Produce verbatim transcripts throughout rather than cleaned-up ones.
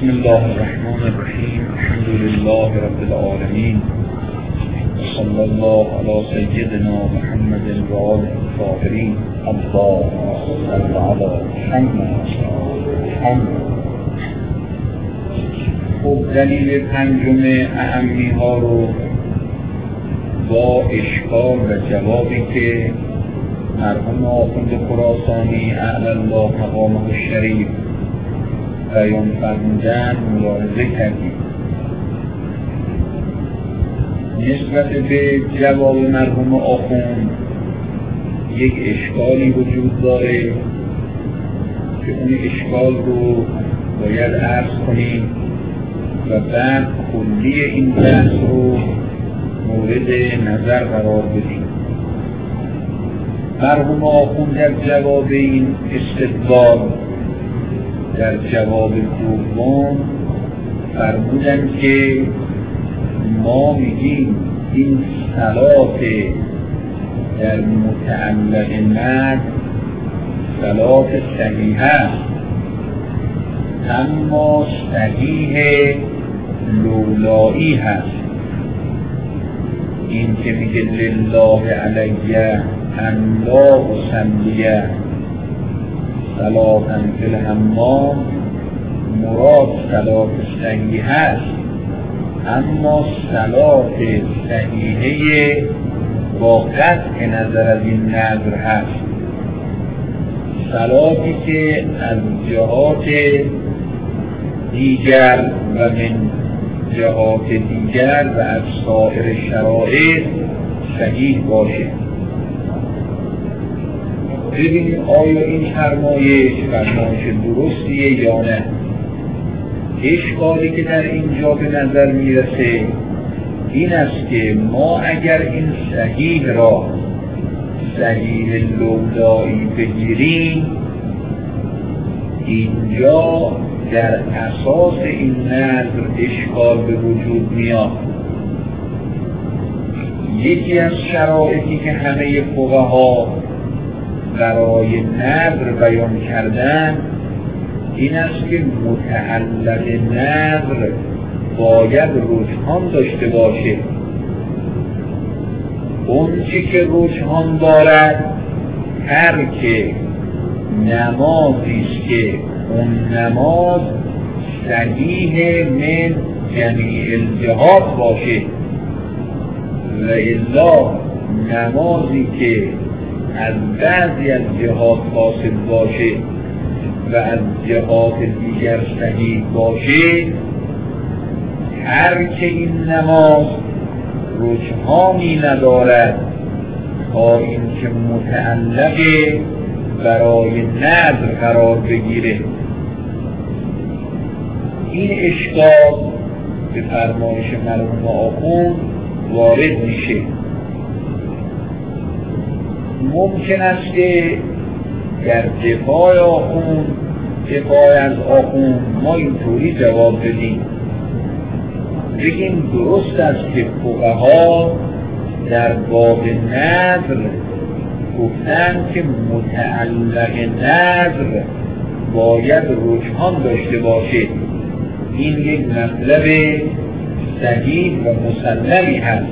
بسم الله الرحمن الرحیم. الحمد لله رب العالمین و صلی الله علی سیدنا محمد و آله الطاهرین. اللهم صل علی محمد. خب دلیل پنجم اهمی ها رو با اشکال و جوابی که مرحوم آخوند خراسانی اعلی الله مقامه الشریف بیان فرمودن ملاحظه کردیم. نسبت به جواب مرحوم آخوند یک اشکالی وجود داره که اون اشکال رو باید عرض کنیم و بعد کلی این بحث رو مورد نظر قرار بدیم. مرحوم آخوند در جواب این استدلال در جواب دوم فرمودن که ما میگیم این صلات در متعلق نظر صلات صحیحه است، اما صحیح لولایی هست. این که میگه لله علیه ان لا اصلیه صلاة فی الحمام، مراد صلاة صحیحه است، اما صلاة صحیحه با قطع نظر از این نظر هست. صلاتی که از جهات دیگر و من جهات دیگر و از سایر شرایط صحیح باشه. ببینید آیا این فرمایش فرمایش درستیه یا نه. اشکالی که در اینجا به نظر میرسه این است که ما اگر این صحیح را صحیح لولایی بگیریم، اینجا در اساس این نظر اشکال به وجود میاد. یکی از شرایطی که همه فقها برای نظر بیان کردن این است که متعلق نظر باید رجحان داشته باشه. اون چی که رجحان دارد هر که نمازی است که اون نماز صحیح من جمیع الجهات باشه و الا نمازی که از بعضی از جهات فاسد باشه و از جهات دیگر صحیح باشه، هر که این نماز رجحانی ندارد تا این که متعلق برای نظر قرار بگیره. این اشکال به فرمایش مرحوم آخوند وارد میشه. ممکن است که در دفاع آخوند دفاع از آخوند ما اینطوری جواب بدیم، بگیم درست است که فقها در باب نظر گفتن که متعلق نظر باید رجحان داشته باشه. این یک مطلب صحیح و مسلمی هست،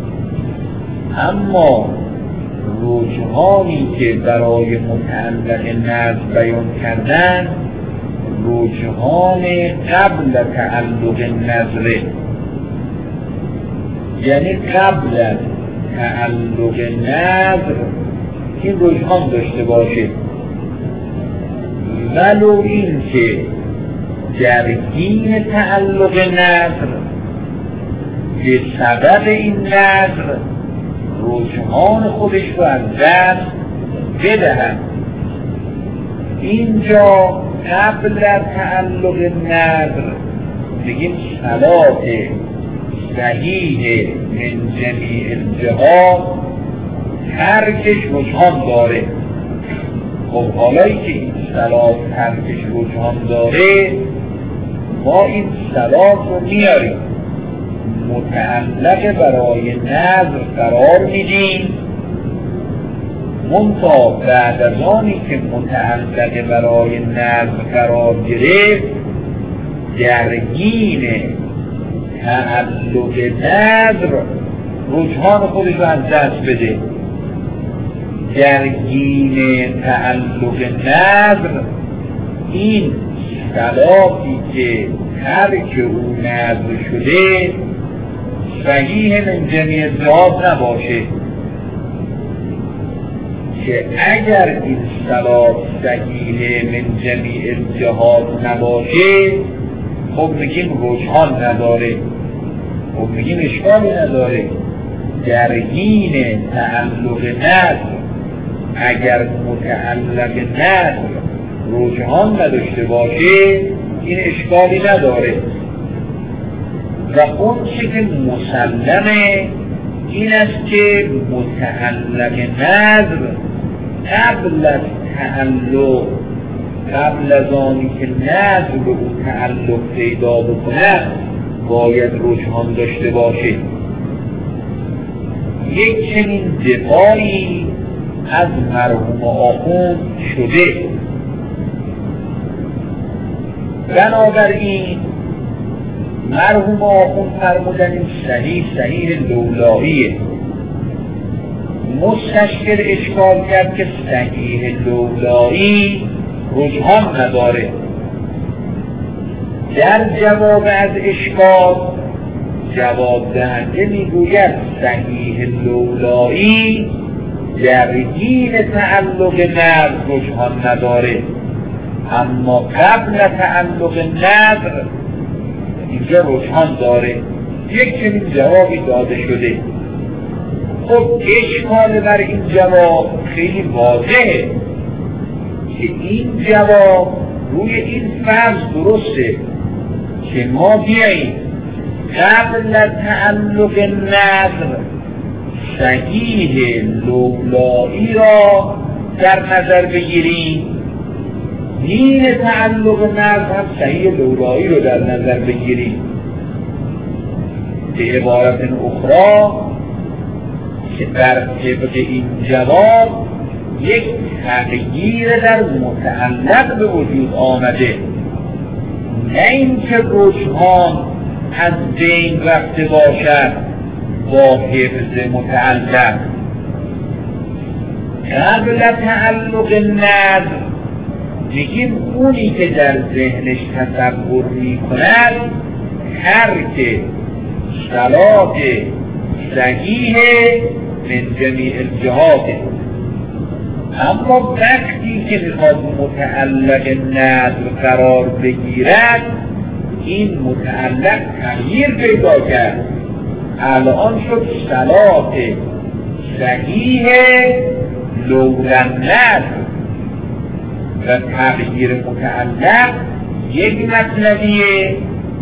اما رجحانی که برای متعلق نظر بیان کردن رجحان قبل تعلق نظر، یعنی قبل از تعلق نظر این رجحان داشته باشه، ولو این که در حین تعلق نظر به سبب این نظر رجحان خودش رو از دست بدهن. اینجا قبل از تعلق نظر بگیم صلات صحیح من جمیع الجهات هر کش رجحان داره. خب حالایی که این صلات هر کش رجحان داره، ما این صلات رو میاریم متعلق برای نظر قرار میدیم، منتها بعد از آنی که متعلق برای نظر قرار گرفت درگین تعلق نظر رجحان خودش رو از دست بده. درگین تعلق نظر این صلاتی که ترک او نظر شده صحیح من جمیع الجهات نباشه، که اگر این صلات صحیح من جمیع الجهات نباشه خب میگیم رجحان نداره، خب میگیم اشکالی نداره. درگین تعلق نظر اگر متعلق نظر رجحان نداشته باشه این اشکالی نداره. و اون چه که مسلمه این است که متعلق نظر قبل از تعلق، قبل از آنی که نظر به اون تعلق پیدا بکنه باید رجحان داشته باشه. یک چنین دفاعی از مرحوم آخوند شده. بنابراین مرحوم آخوند فرمودن این صحیح صحیح لولاییه. مستشکل اشکال کرد که صحیح لولایی رجحان نداره. در جواب از اشکال جواب دهنده میگوید صحیح لولایی درگین تعلق نظر رجحان نداره، اما قبل تعلق نظر اینجا رجحان داره. یک چنین جوابی داده شده. خب اشکال بر این جواب خیلی واضحه که این جواب روی این فرض درسته که ما بیاییم قبل تعلق نظر صحیح لولایی را در نظر بگیریم، دین تعلق نظر هم صحیح لولایی رو در نظر بگیریم. به عبارت اخرى که در طبق این جواب یک تغییر در متعلق به وجود آمده، نه اینکه رجحان از بین رفته باشد با حفظ متعلق. قبل تعلق نظر میگیم اونی که در ذهنش تصور میکند ترک صلات صحیح من جمیع الجهات. اما وقتی که میخواد متعلق نظر قرار بگیرد این متعلق تغییر پیدا کرد، الان شد صلات صحیح لولا نظر. و تغییر متعلق یک مطلبیه،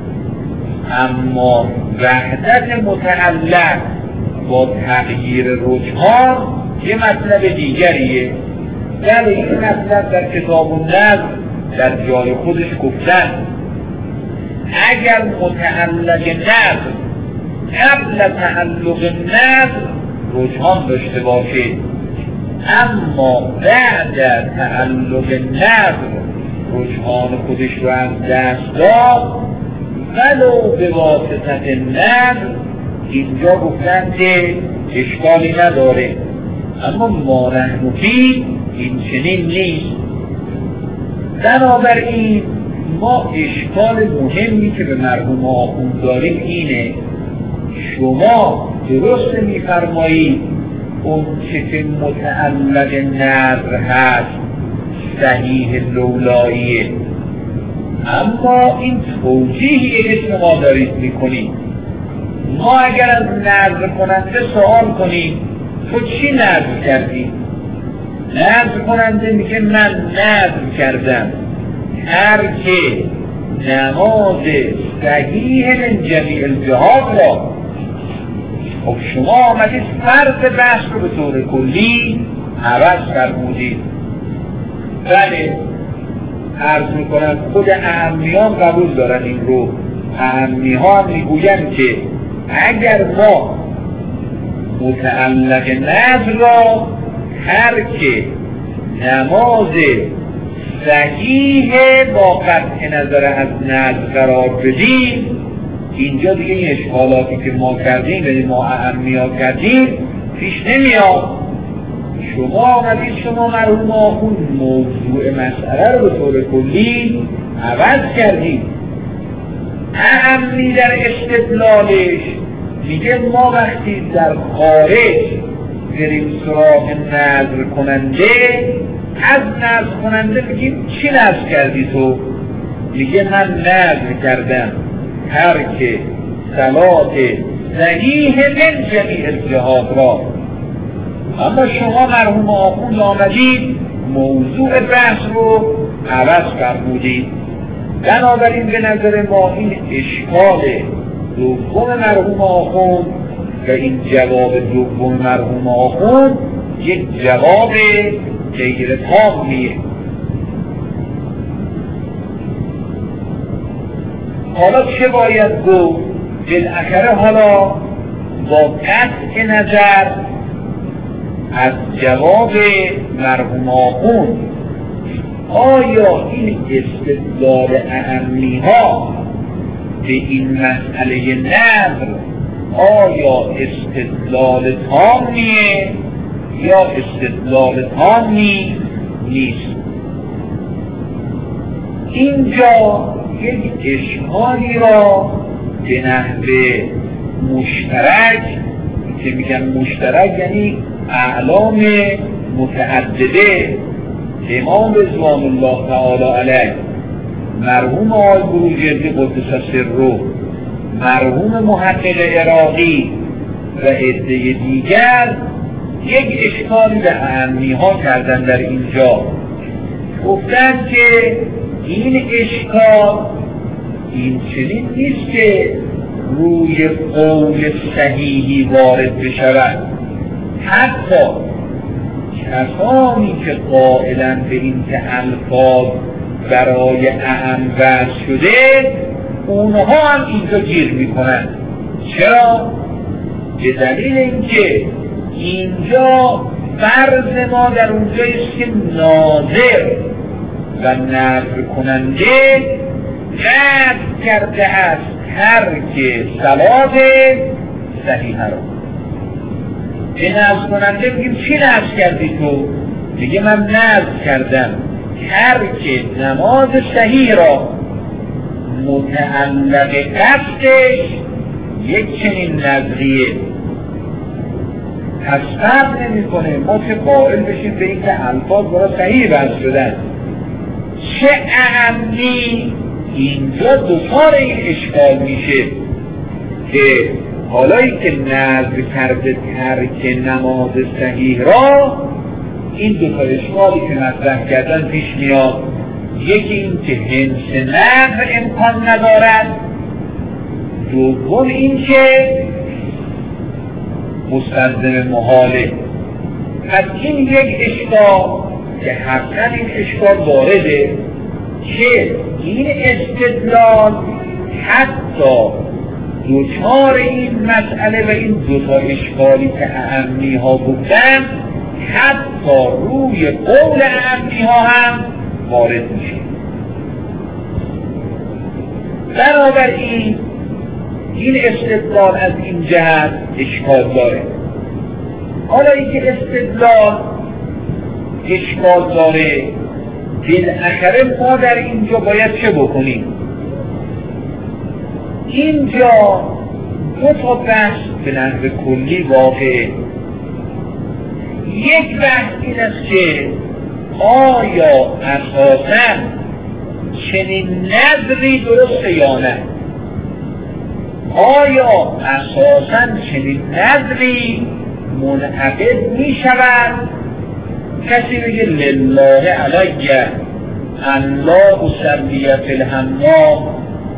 اما وحدت متعلق با تغییر رجحان یه مطلب دیگریه. در این مطلب در کتاب النظر در جای خودش گفتن اگر متعلق نظر قبل تعلق نظر رجحان داشته باشه، اما بعد تعلق نظر رجحان خودش رو از دست داد ولو به واسطت نظر، اینجا گفتن که اشکالی نداره. اما ما رحمتی این چنین نیست. بنابراین ما اشکال مهمی که به مرحوم آخوند داریم اینه، شما درست میفرمایید اون چه که متعلق نظر هست صحیح لولاییه، اما این توجیهی که شما دارید میکنید. ما اگر از نظر کننده سوال کنیم تو چی نظر کردی؟ نظر کننده میگه من نظر کردم هر که نماز صحیح من جمیع الجهات را. خب شما آمدید فرض بحث رو به طور کلی عوض فرمودید. بله عرض میکنم خود اهمیان قبول دارن این رو. اهمی ها هم میگوین که اگر ما متعلق نظر را هر که نماز صحیح با قطع نظر از نظر قرار بدیم، اینجا دیگه این اشکالاتی که ما کردیم یعنی ما اهمیا کردیم پیش نمیاد. شما آمدید شما مرحوم آخوند موضوع مسئله رو به طور کلی عوض کردید. اهمی در استدلالش میگه ما وقتی در خارج بریم سراغ نظر کننده، از نظر کننده میگیم چی نظر کردی تو؟ میگه من نظر کردم ترک صلات صحیح من جمیع الجهات را. اما شما مرحوم آخوند آمدید موضوع بحث رو عوض فرمودید. بنابراین به نظر ما این اشکال دوم مرحوم آخوند و این جواب دوم مرحوم آخوند یک جواب غیر تامیه. حالا چه باید گفت؟ بالاخره حالا با قطع نظر از جواب مرحوم آخوند آیا این استدلال اهمی ها به این مسئله نظر آیا استدلال تامیه یا استدلال تامی نیست؟ اینجا یک اشکالی را به نحو مشترک که میگن مشترک یعنی اعلام متعدده امام رضوان الله تعالی علیه، مرحوم آقای بروجردی قدس سره، مرحوم محقق عراقی و عده دیگر یک اشکالی به اهمی ها کردن در اینجا. گفتن که این اشکال این چنین نیست که روی قول صحیحی وارد بشود. حتی کسانی که قائلن به این که الفاظ برای اهم وضع شده اونها هم اینجا گیر میکنن. چرا؟ به دلیل اینکه اینجا فرض ما در اونجایست که ناظر و نظر کننده قطع کرده است ترک صلات صحیحه را. به نظر کننده میگیم چی نظر کردی تو؟ میگه من نظر کردم ترک نماز صحیح را. متعلق قصدش یک چنین نظریه. پس فرق نمی کنه ما چه قائل بشیم به این که الفاظ برای صحیح بحث شدن، چه اهمی اینجا دوچار این اشکال میشه که حالایی که نظر کرده ترک نماز صحیح را، این دو تا اشکالی که مطرح کردن پیش میاد. یکی این که حنس نظر امکان ندارد، دوم این که مستلزم محاله. پس این یک اشکال که حقا این اشکال وارده که این استدلال حتی دوچار این مسئله و این دوتا اشکالی که اهمی ها بودن حتی روی قول اهمی ها هم وارد میشه. بنابراین این استدلال از این جهت اشکال داره. حالا این که استدلال اشکال داره، بالاخره ما در اینجا باید چه بکنیم؟ اینجا دو تا بحث به نحو کلی واقعه. یک بحث این است که آیا اساساً چنین نظری درسته یا نه؟ آیا اساساً چنین نظری منعقد می شود؟ کسی بگه لله علیه ان لا اصلی فی الحمام.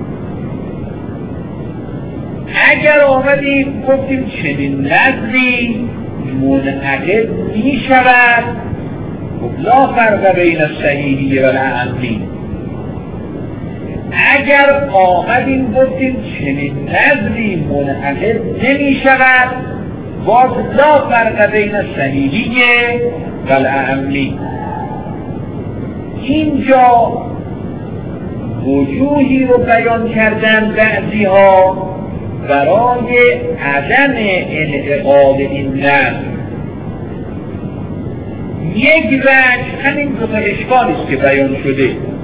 اگر آمدیم گفتیم چنین نظری منعقد می شود، لا فرق بین صحیحی و الاهمی. اگر آمدیم گفتیم چنین نظری منعقد نمی شود، باز لا فرق بین صحیحی و الاهمی. اینجا وجوهی رو بیان کردن بعضی ها برای عدم انعقاد این نظر. یک وجه همین دو تا اشکالی است که بیان شده،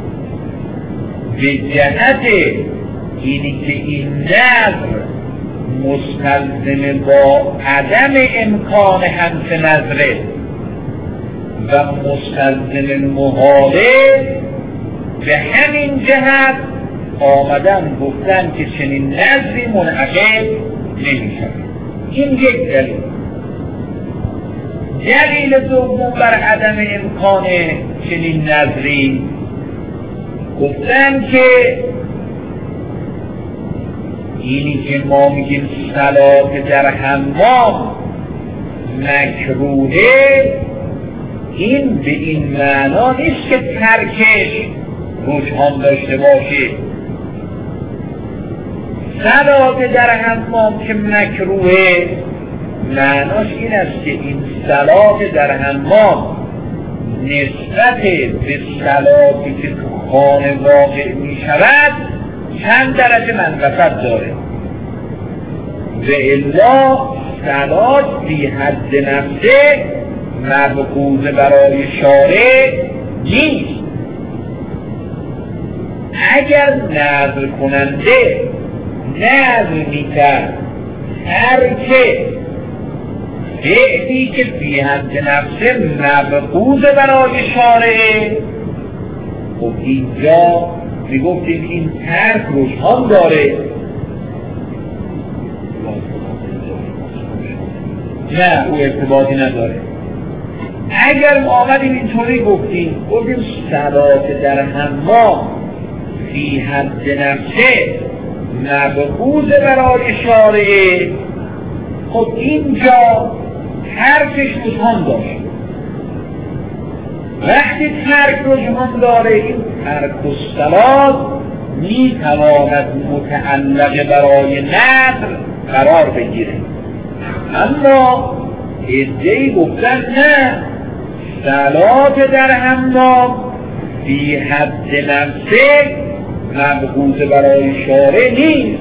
به جهت اینی که این نظر مستلزم با عدم امکان همس نظره و مستلزم محاله، به همین جهت آمدن گفتن که چنین نظری منعقد نمی شود. این یک دلیل. دلیل دوم بر عدم امکان چنین نظری گفتن که اینی که ما میگیم صلات در حمام مکروهه، این به این معنا نیست که ترکش رجحان داشته باشه. صلات در حمام که مکروهه معناش این است که این صلات در حمام نسبت به صلاتی که تو خانه واقع می شود چند درجه منفعت داره، و الا صلات بی حد نفسه مبغوض برای شارع نیست. اگر نظر کننده نظر میکرد هر که فعلی که بی حد نفسه مبغوض برای شارع، خب اینجا میگفتیم این ترک رجحان داره. نه، او ارتباطی نداره. اگر ما آمدیم اینطوری گفتیم گفتیم صلات در حمام فی حد نفسه مبغوض برای شارع، خب اینجا ترکش رجحان داشت. وقتی ترک رجحان داره، این ترک الصلات می تواند متعلق برای نظر قرار بگیره. اما عده‌ای گفتن نه، صلات در حمام فی حد نفسه مبغوض برای شارع نیست.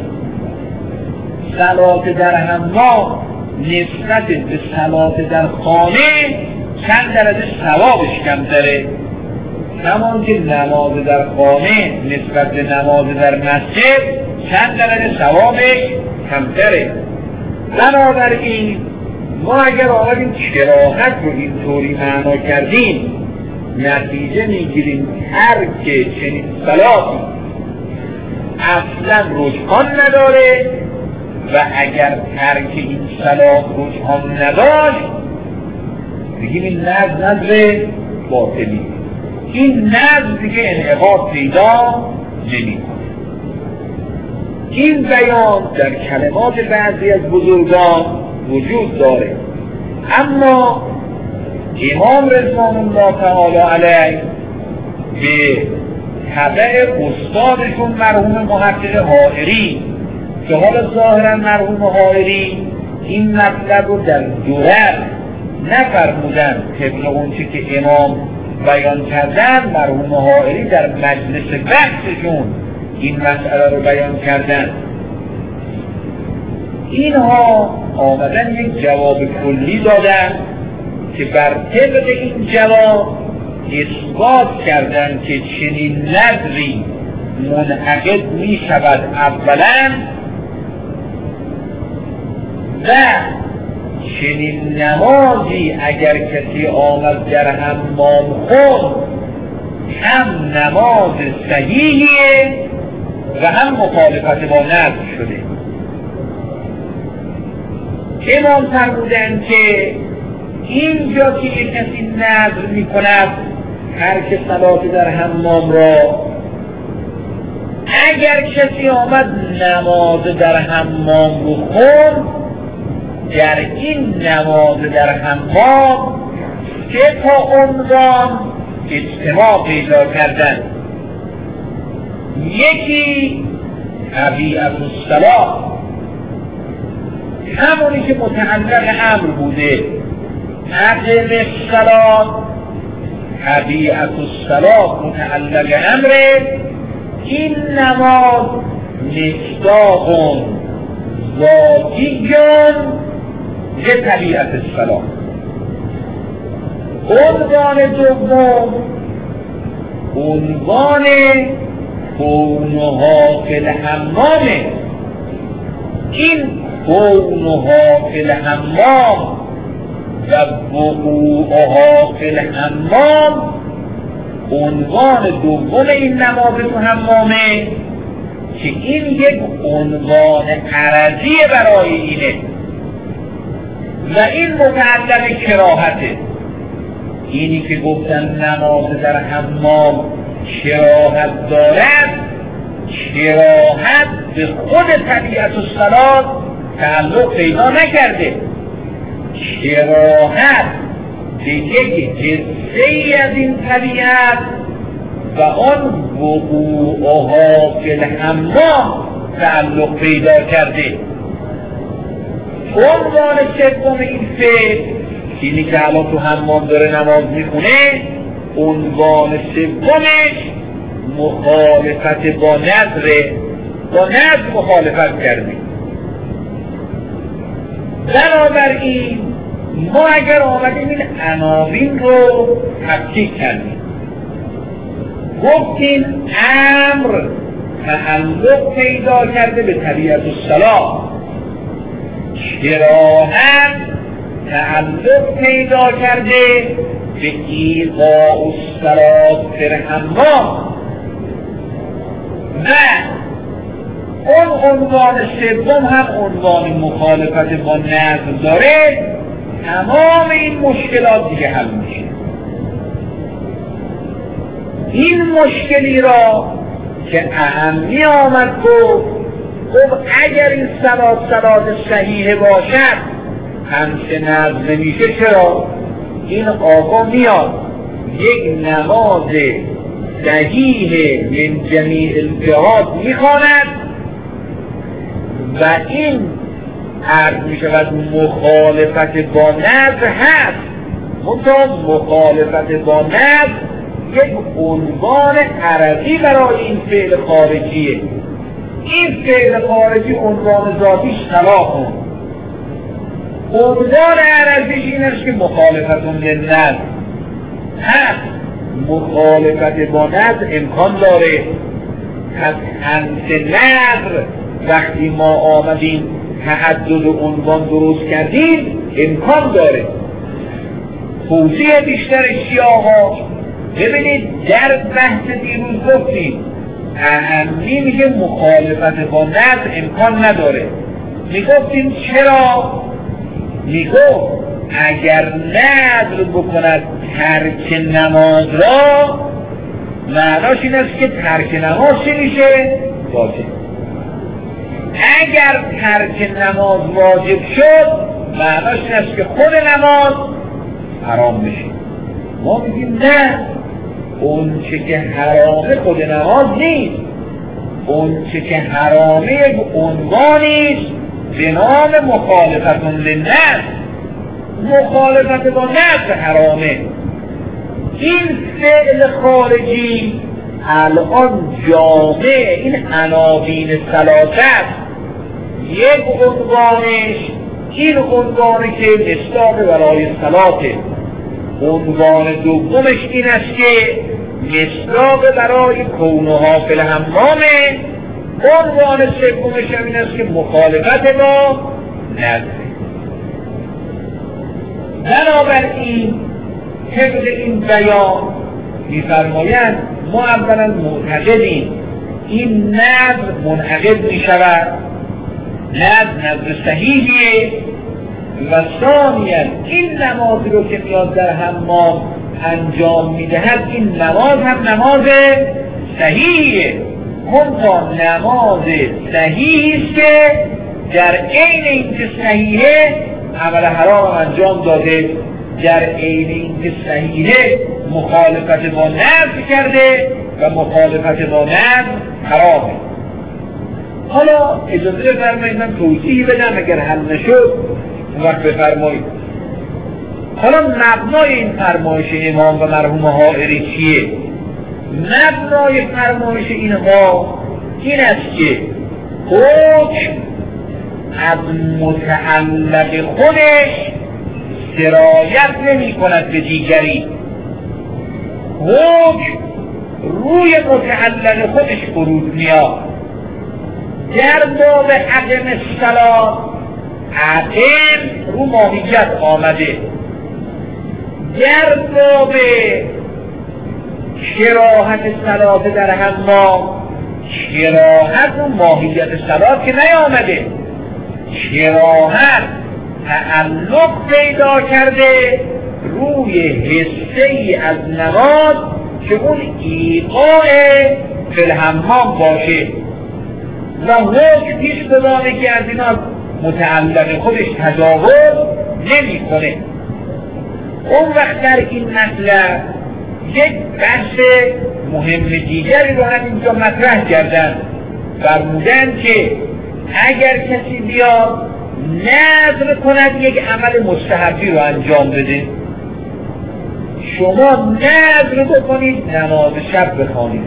صلات در حمام نسبت به صلات در خانه چند درجه ثوابش کمتره، همان که نماز در خانه نسبت به نماز در مسجد چند درجه ثوابش کمتره. بنابراین ما اگر آمدیم کراهت رو اینطوری معنا کردیم، نتیجه میگیریم هر که چنین صلاتی اصلا رجحان نداره، و اگر ترک این صلات رجحان نداشت بگیم این نظر نظر باطلی، این نظر دیگه انعقاد پیدا نمی‌کنه. این بیان در کلمات بعضی از بزرگان وجود داره، اما امام رضوان الله تعالی علیه به تبع استادشون مرحوم محقق حائری که حالا ظاهرا مرحوم حائری این مطلب رو در درر نفرمودن طبق اونچه که امام بیان کردن. مرحوم حائری در مجلس بحثشون این مسئله رو بیان کردن. اینها آمدن یک جواب کلی دادن که بر طبق این جواب اثبات کردن که چنین نظری منعقد می شود اولا، و چنین نمازی اگر کسی آمد در حمام خود هم نماز صحیحیه و هم مخالفت با نظر شده. امام فرمودن که اینجا که یک کسی نظر می کند ترک صلات در حمام را، اگر کسی آمد نماز در حمام رو خود، در این نماز در حمام سه تا عنوان اجتماع پیدا کردن. یکی طبیعت الصلاة، همونی که متعلق امر بوده، اقیم الصلاة طبیعت الصلاة متعلق امره، این نماز مصداق ذاتی به طبیعت الصلاة. عنوان دوم عنوان کونها فی الحمام. این کونها فی الحمام و وقوعها فی الحمام عنوان دوم این نماز تو حمامه که این یک عنوان عرضی برای اینه و این متعلق کراهته. اینی که گفتن نماز در حمام کراهت دارد، کراهت به خود طبیعت الصلاة تعلق پیدا نکرده، کراهت به یک حصه‌ای از این طبیعت و آن وقوعها فی الحمام تعلق پیدا کرده. عنوان سوم این فعل، اینی که الان تو حمام داره نماز میخونه، عنوان سومش مخالفت با نظره، با نظر مخالفت کرده. بنابراین ما اگر آمدیم این عناوین رو تفکیک کردیم، گفتیم امر تعلق پیدا کرده به طبیعت الصلاة، کراهت تعلق پیدا کرده به ایقاع الصلاة فی الحمام و اون عنوان سوم هم عنوان مخالفت با نظر داره. تمام این مشکلات دیگه حل میشه. این مشکلی را که اهمی آمد گفت خب اگر این صلات صلات صحیحه باشد همچه نظر نمیشه، چرا؟ این آقا میاد یک نماز صحیح من جمیع الجهات میخواند و این عرض میشود مخالفت با نظر هست، منتها مخالفت با نظر یک عنوان عرضی برای این فعل خارجیه. این فعل خارجی عنوان ذاتیش صلاحه، عنوان عرضیش این است که مخالفتون للنظر هست. مخالفت با نظر امکان داره، پس همچه نظر وقتی ما آمدیم تعدد عنوان درست کردیم امکان داره. توضیح بیشتر شیعه‌ها ببینید در بحث دیروز گفتیم اهمی میگه مخالفت با نظر امکان نداره. میگفتیم چرا؟ میگفت اگر نظر بکند ترک نماز را، معناش این است که ترک نماز چی میشه؟ واجب. اگر ترک نماز واجب شد، معناش این است که خود نماز حرام میشه. ما میگیم نه، اون چه که حرامه خود نماز نیست، اون چه که حرامه یک عنوانیست به نام مخالفتون للنظر. مخالفت با نظر حرامه. این فعل خارجی الان جامع این عناوین ثلاثه، یک عنوانش این عنوانی که مصداق برای صلاته، عنوان دومش این است که مصداق برای کونها فی الحمامه، عنوان سومش هم این است که مخالفت با نظر. بنابراین طبق این بیان می‌فرمایند ما اولا معتقدیم این نظر منعقد می‌شود، نظر نظر صحیحیه، و ثانیاً این نمازی رو که میاد در حمام انجام میدهد این نماز هم نماز صحیحیه، منتها نماز صحیحی است که در عین اینکه صحیحه عمل حرام انجام داده، در عین اینکه صحیحه مخالفت با نظر کرده و مخالفت با نظر حرامه. حالا اجازه بفرمایید من توضیح بدم، اگر حل نشد وقت بفرمایید. حالا مبنای این فرمایش امام و مرحوم حائری چیه؟ مبنای فرمایش اینها این است که حکم از متعلق خودش سرایت نمی کند به دیگری، حکم روی متعلق خودش فرود میاد. در باب عدم الصلاة عدم رو ماهیت آمده، در باب کراهت صلاة در حمام کراهت رو ماهیت صلاة که نیامده، کراهت تعلق پیدا کرده روی حصه ای از نماز که اون ایقاع فی الحمام باشه و حکم پیش بدانه که از اینا متعلق خودش تجاوز نمی کنه. اون وقت در این مطلب یک بحث مهم دیگری رو هم اینجا مطرح کردن، فرمودن که اگر کسی بیاد نذر کند یک عمل مستحبی رو انجام بده، شما نذر بکنید نماز شب بخوانید،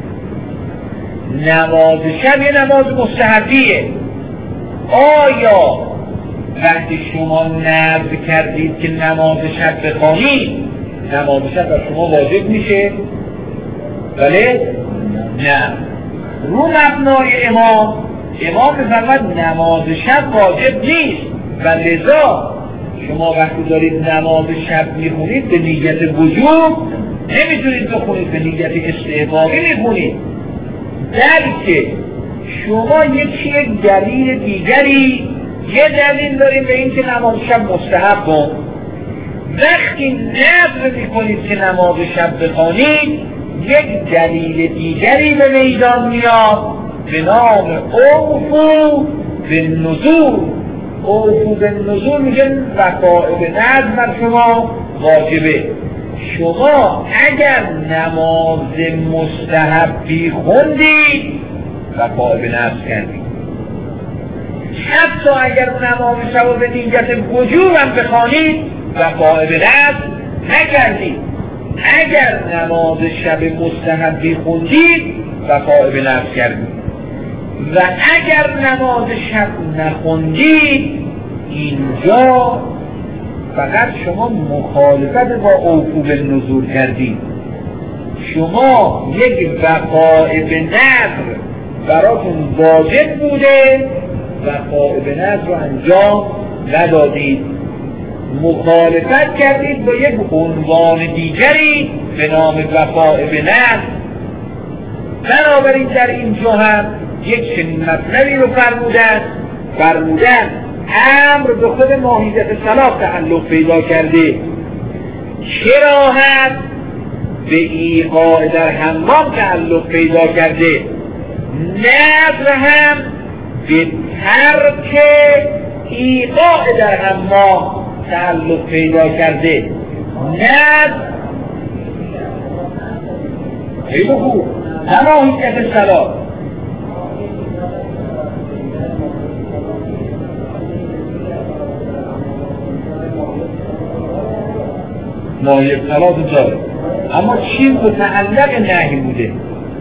نماز شب یه نماز مستحبیه، آیا وقتی شما نذر کردید که نماز شب بخوانید نماز شب بر شما واجب میشه؟ بله؟ نه. رو مبنای امام امام بفرماید نماز شب واجب نیست و لذا شما وقتی دارید نماز شب میخونید به نیت وجوب نمیتونید بخونید، به نیت استحبابی میخونید، بلکه شما یک یک دلیل دیگری یه دلیل داریم به این که نماز شب مستحب بود. وقتی نذر میکنید که نماز شب بخوانید یک دلیل دیگری به میدان میاد به نام اوفو به نزول. اوفو به نزول میگن وفاء به نذر بر شما واجبه. شما اگر نماز مستحبی خوندید وفاء به نذر کردید، حتی اگر نماز شب به نیت وجوب هم بخوانید وفاء به نذر نکردید. اگر نماز شب مستحبی خوندید وفاء به نذر کردید و اگر نماز شب نخوندید اینجا فقط شما مخالفت با اوفو بالنذور کردید. شما یک وفاء به نذر براتون واجب بوده، وفاء به نذر رو انجام ندادید، مخالفت کردید با یک عنوان دیگری به نام وفاء به نذر. بنابراین در اینجا هم یک چنین مطلبی رو فرمودن فرمودن امر به خود ماهیت صلاة تعلق پیدا کرده، کراهت به ایقاع در حمام تعلق پیدا کرده، نذر هم به ترک ایقاع در حمام تعلق پیدا کرده. نذر خیلی خوب ماهیت صلاة ماهیت صلاة داره، اما چی متعلق نهی بوده؟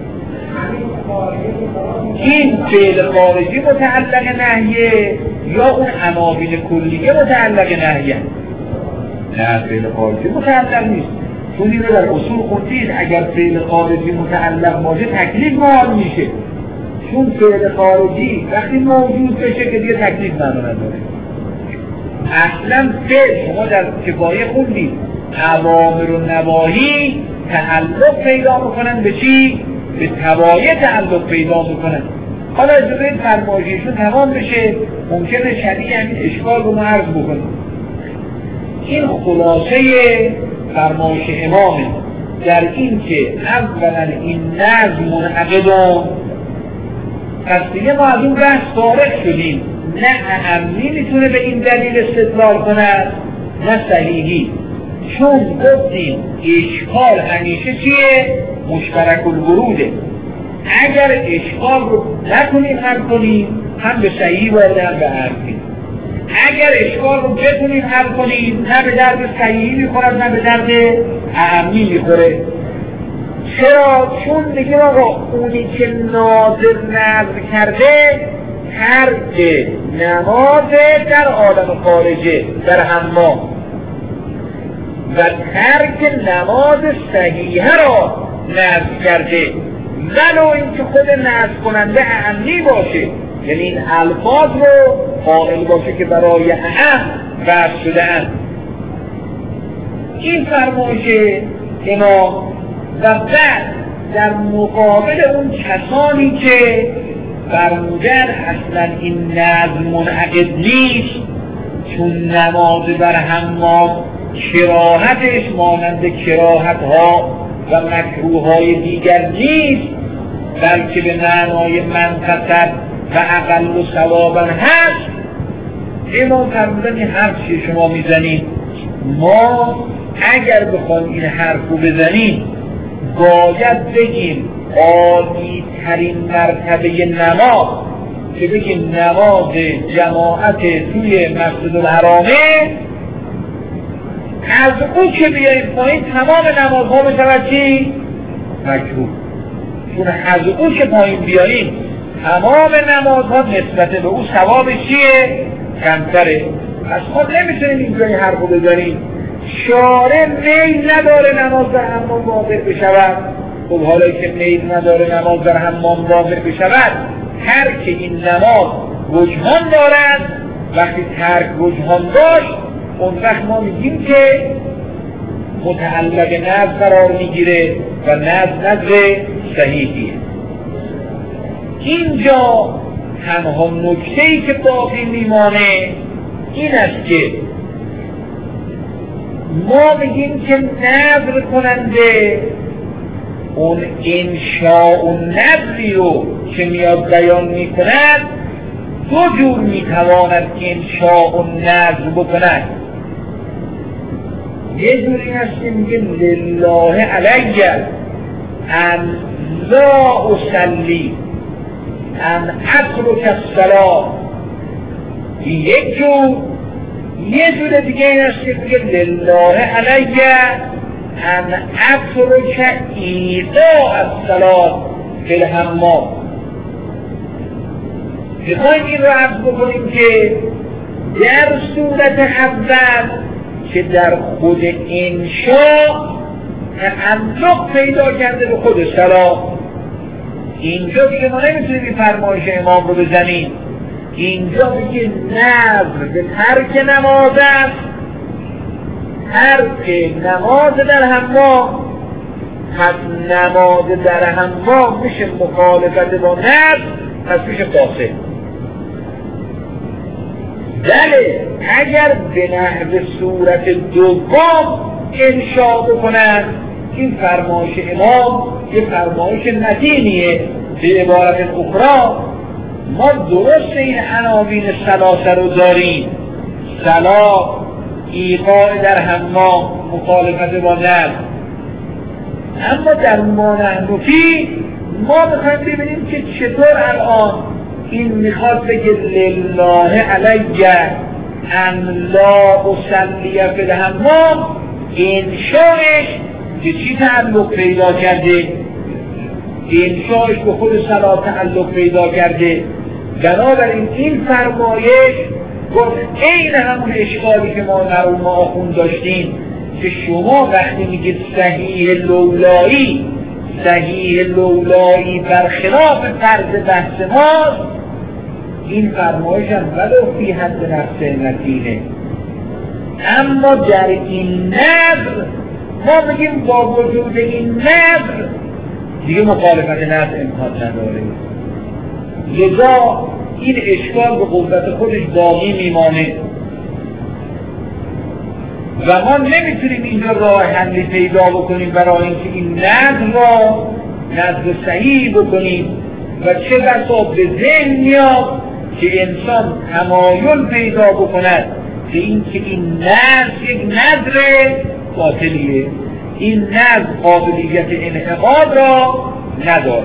این فعل خارجی متعلق نهیه یا اون عناوین کلیه متعلق نهیه؟ نه، فعل خارجی متعلق نیست، چون این رو در اصول خوندید اگر فعل خارجی متعلق باشه تکلیف محال میشه، چون فعل خارجی وقتی موجود بشه که دیگه تکلیف معنا نداره. اصلا فعل شما در کفایه خوندید اوامر و نواهی تعلق پیدا میکنن به چی؟ به توایه تعلق پیدا میکنن. حالا اجازه فرمایششون تمام بشه ممکنه شدید همین اشکال رو ما عرض بکنیم. این خلاصه فرمایش امامه در این که اولا این نظم منعقدون، پس دیگه ما از اون بحث فارغ شدیم، نه اهمی میتونه به این دلیل استدلال کند نه صحیحی، چون گفتیم اشکال همیشه چیه؟ مشترک الوروده. اگر اشکال رو نکنیم هم کنیم هم به صحیح وارد هم به عرضی. اگر اشکال رو بتونیم حل کنیم نه به درد صحیحی میخورد نه به درد اعمی میخوره. چرا؟ چون میگه آقا اونی که ناظر نظر کرده ترک نماز در عالم خارجه در حمام و ترک نماز صحیحه را نظر کرده، ولو اینکه خود نظر کننده اعمی باشه، یعنی این الفاظ رو قائل باشه که برای اهم وضع شده اند. این فرمایش امام و بعد در مقابل اون کسانی که فرمودن اصلا این نظم منعقد نیست، چون نماز در حمام کراهتش مانند کراهت ها و مکروه های دیگر نیست، بلکه به معنای منقصد و اقل و ثوابا هست. امام فرمودن این حرفی شما میزنید، ما اگر بخوایم این حرف رو بزنیم باید بگیم عالی ترین مرتبه نماز که بگیم نماز جماعت توی مسجد الحرامه، از او که بیاییم پایین تمام نمازها بشود چی؟ مکروه. چون از او که پایین بیاییم تمام نمازها نسبت به او ثواب چیه؟ کمتره. پس ما نمیتونیم اینجایی حرفو بزنیم شارع میل نداره نماز در حمام واقع بشود. خب حالا که میل نداره نماز در حمام واقع بشود، ترک این نماز رجحان دارد. وقتی ترک رجحان داشت اون وقت ما میگیم که متعلق نظر قرار میگیره و نظر نظر صحیحیه. اینجا تنها نکته‌ای که باقی میمانه این است که ما بگیم که نظر کننده اون انشاء و نظری رو که میاد بیان میکند دو جور میتواند انشاء و نظر بکند. یه جوری هست که میگه لله علی ان لا اصلی ان اترک الصلاة، یک جور. یه جور دیگه این است که میگه لله علی ان اترک ایقاع الصلاة فی الحمام. میخوایم این رو عرض بکنیم که در صورت اول که در خود انشاء تعلق پیدا کرده به خود صلاة، اینجا دیگه ما نمیتونیم این فرمایش امام رو بزنیم. اینجا بگه نظر به ترک نماز است، ترک نماز در حمام، پس نماز در حمام میشه مخالفت با نظر، پس میشه فاسد. بله اگر به نحو صورت دوم انشاء بکنند، این فرمایش امام یه فرمایش متینیه. به عبارت اخرى ما درست این عناوین ثلاثه رو داریم، صلاة، ایقاع در حمام، مخالفت با نظر. اما در ما نحن فی ما بخوایم ببینیم که چطور الان این میخواد بگه لله علی ان لا اصلی فی الحمام، انشاءش که چی تعلق پیدا کرده؟ انشاءش به خود صلاة تعلق پیدا کرده. بنابراین این فرمایش گفت این همون اشکالی که ما در اون آخون داشتیم که شما وقتی میگید صحیح لولایی، صحیح لولایی برخلاف فرض بحث ماست، این فرمایش هم ولو فی حد نفس نتینه. اما در این نظر ما بگیم با وجود این نظر دیگه مخالفت نظر امکان نداره. لذا این اشکال به قوت خودش باقی میمانه و ما نمیتونیم اینجا راه حلی پیدا بکنیم برای اینکه این نظر را نظر صحیح بکنیم. و چه بسا به ذهن میاد که انسان تمایل پیدا بکند که اینکه این نظر یک نظر باطلیه، این نظر قابلیت انعقاد را نداره.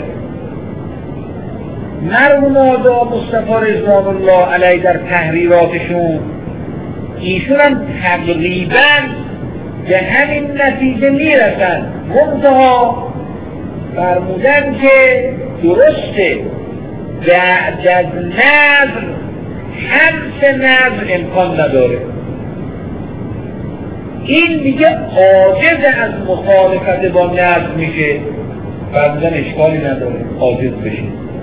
مرحوم آقا مصطفی رضوان الله علیه در تحریراتشون ایشون هم تقریبا به همین نتیجه میرسن. منتها فرمودن که درسته بعد از نظر حبس نظر امکان نداره، این دیگه عاجز از مخالفت با نظر میشه، فرمودن اشکالی نداره عاجز بشه.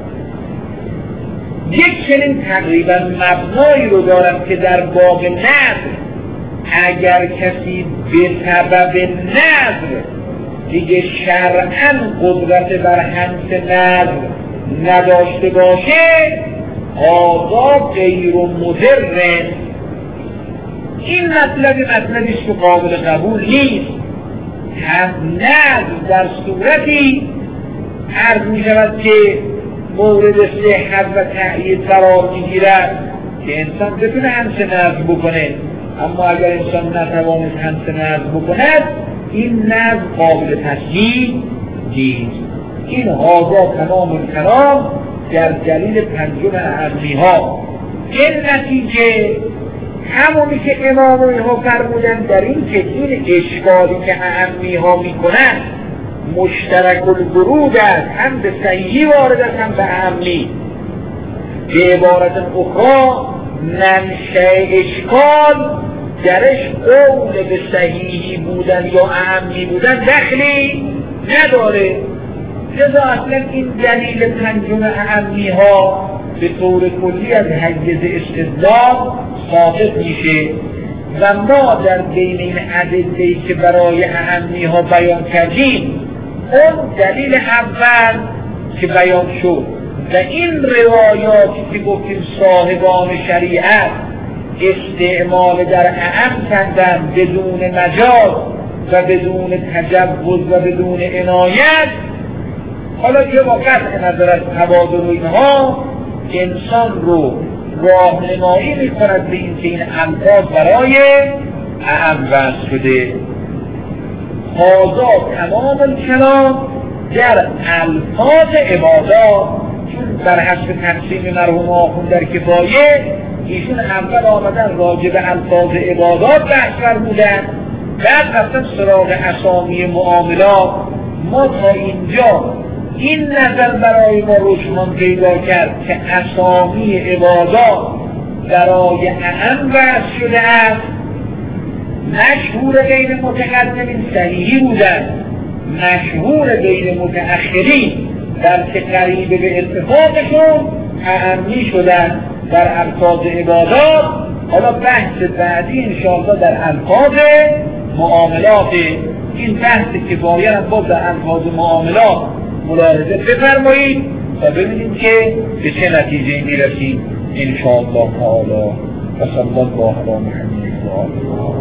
یک چنین تقریبا مبنایی رو دارم که در باب نظر اگر کسی به سبب نظر دیگه شرعاً قدرت بر حبس نظر نداشته باشه آزاد غیر مضر، این مطلب مطلبی است که قابل قبول نیست. نظر در صورتی عرض می شود که مورد صحت و تأیید قرار می گیرد که انسان بتونه حبس نظر بکنه، اما اگر انسان نتوانست حبس نظر بکند این نظر قابل تصحیح نیست. این هذا تمام الکلام در دلیل پنجم اعمی ها. این نتیجه همونی که امام اینها فرمودن در این که این اشکالی که اعمی ها میکنن مشترک الورود است، هم به صحیحی وارد است هم به اعمی. به عبارت اخرى منشأ اشکال درش قول به صحیحی بودن یا اعمی بودن دخلی نداره. لذا اصلا این دلیل پنجم اعمی ها به طور کلی از حیز استدلال ثابت میشه و ما در بین این ادله‌ای که برای اعمی ها بیان کردیم اون دلیل اول که بیان شد و این روایاتی که گفتیم صاحبان شریعت استعمال در اعم کردن بدون مجاز و بدون تجوز و بدون عنایت، حالا یه با قطع نظر از تبادل اینها انسان رو راهنمایی می‌کند به این که این الفاظ برای اعم وضع شده. هذا تمام الکلام در الفاظ عبادات، چون در حسب تقسیم مرحوم آخوند در کفایه ایشون اول آمدن راجع به الفاظ عبادات بحث فرمودن، بعد رفتن سراغ اسامی معاملات. ما تا اینجا این نظر برای ما روشن پیدا کرد که اسامی عبادات برای اعم وضع شده است. مشهور بین متقدمین صحیحی بودن، مشهور بین متأخرین در که قریب به اتفاقشون اعمی شدن در الفاظ عبادات. حالا بحث بعدی انشاءالله در الفاظ معاملات. این بحث کفایه هم باز در الفاظ معاملات ملاحظه بفرمایید و ببینیم که به چه نتیجه میرسیم انشاءالله تعالی. و صلی الله علی محمد و آله